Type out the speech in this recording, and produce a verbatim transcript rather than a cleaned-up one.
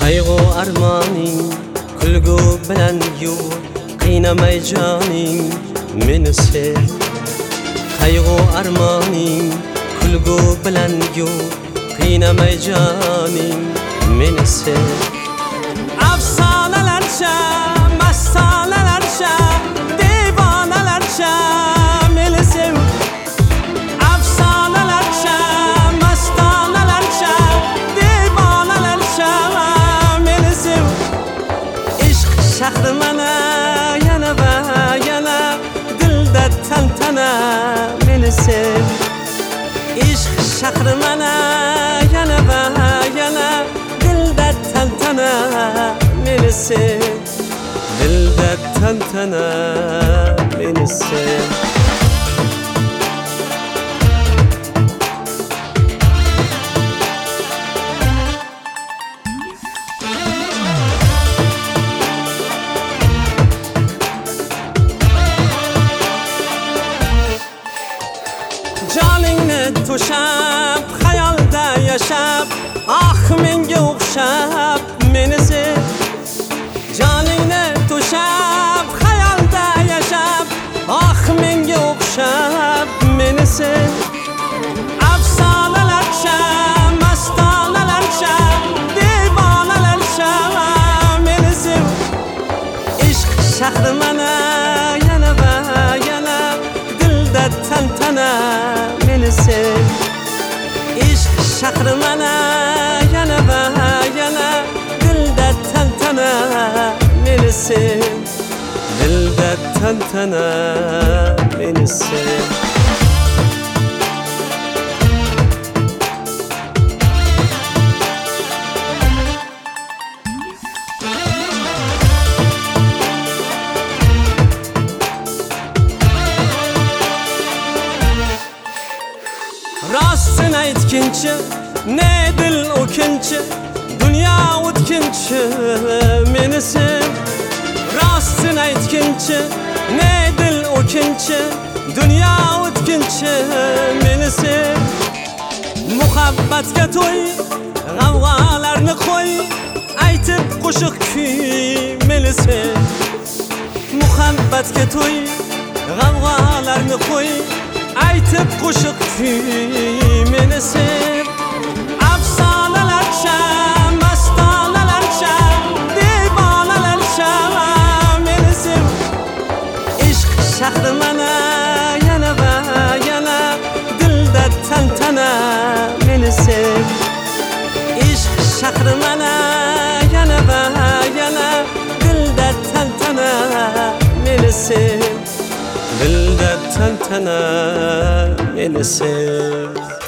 Qayg'u armoning kulgu bilan yu qiynamay joning meni sev. Qayg'u armoning kulgu bilan yu qiynamay joning meni sev. Afsonalarcha mastonalarcha devonalarcha meni sev. Afsonalarcha mastonalarcha devonalarcha meni sev. Ishq shahri mana yana va yana dilda tantana meni sev. Ishq shahri mana yana va yana dilda tantana meni sev. Dilda tantana meni sev. Joningni to'shab xayolda yashab ah menga o'xshab meni sev. Joningni to'shab xayolda yashab ah menga o'xshab meni sev. Afsonalarcha mastonalarcha devonalarcha meni sev. Ishq shahri mana yana va yana dilda tantana meni sev. Ishq shahri mana yana va yana dilda tantana meni sev. Dilda tantana meni sev. Rostini aytkinchi ne dil o'kinchi dunyo o'tkinchi meni sev. Rostini aytkinchi ne dil o'kinchi dunyo o'tkinchi meni sev. Muhabbatga to'y g'avg'alarni qo'y aytib qo'shiq kuy meni sev. Muhabbatga to'y g'avg'alarni qo'y aytib qo'shiq kuy meni sev. Afsonalarcha mastonalarcha devonalarcha meni sev. Ishq shahri mana yana va yana dilda tantana meni sev. Ishq shahri mana yana va yana dilda tantana meni sev. Dilda tantana meni sev.